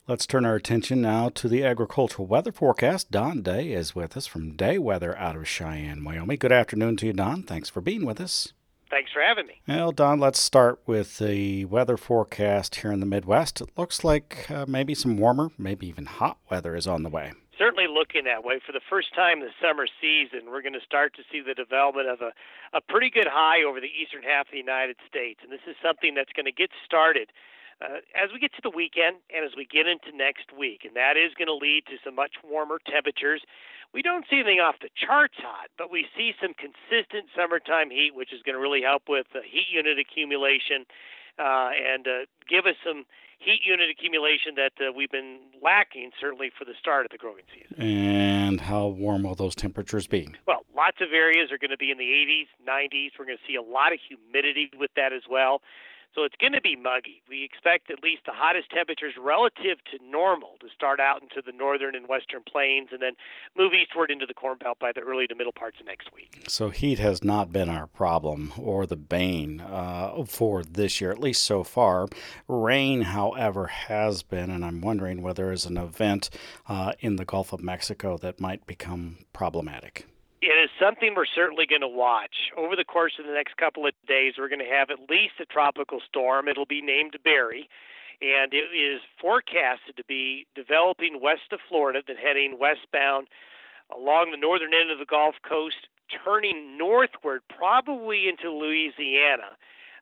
Let's turn our attention now to the agricultural weather forecast. Don Day is with us from Day Weather out of Cheyenne, Wyoming. Good afternoon to you, Don. Thanks for being with us. Thanks for having me. Well, Don, let's start with the weather forecast here in the Midwest. It looks like maybe some warmer, maybe even hot weather is on the way. Certainly looking that way. For the first time this summer season, we're going to start to see the development of a pretty good high over the eastern half of the United States. And this is something that's going to get started as we get to the weekend and as we get into next week. And that is going to lead to some much warmer temperatures. We don't see anything off the charts hot, but we see some consistent summertime heat, which is going to really help with heat unit accumulation and give us some heat unit accumulation that we've been lacking, certainly for the start of the growing season. And how warm will those temperatures be? Well, lots of areas are going to be in the 80s, 90s. We're going to see a lot of humidity with that as well. So it's going to be muggy. We expect at least the hottest temperatures relative to normal to start out into the northern and western plains and then move eastward into the Corn Belt by the early to middle parts of next week. So heat has not been our problem or the bane for this year, at least so far. Rain, however, has been, and I'm wondering whether there's an event in the Gulf of Mexico that might become problematic. It is something we're certainly going to watch. Over the course of the next couple of days, we're going to have at least a tropical storm. It'll be named Barry, and it is forecasted to be developing west of Florida, then heading westbound along the northern end of the Gulf Coast, turning northward, probably into Louisiana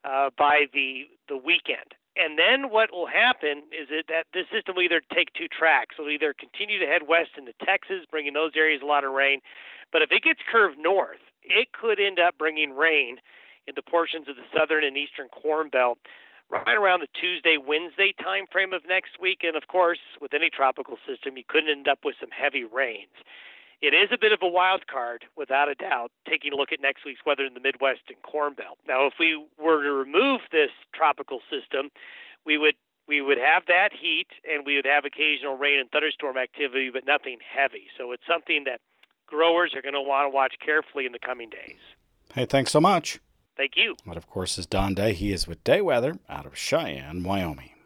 by the weekend. And then what will happen is that this system will either take two tracks. It'll either continue to head west into Texas, bringing those areas a lot of rain. But if it gets curved north, it could end up bringing rain into portions of the southern and eastern Corn Belt right around the Tuesday, Wednesday time frame of next week. And, of course, with any tropical system, you could end up with some heavy rains. It is a bit of a wild card, without a doubt, taking a look at next week's weather in the Midwest and Corn Belt. Now, if we were to remove this tropical system, we would have that heat and we would have occasional rain and thunderstorm activity, but nothing heavy. So it's something that growers are going to want to watch carefully in the coming days. Hey, thanks so much. Thank you. That, of course, is Don Day. He is with Day Weather out of Cheyenne, Wyoming.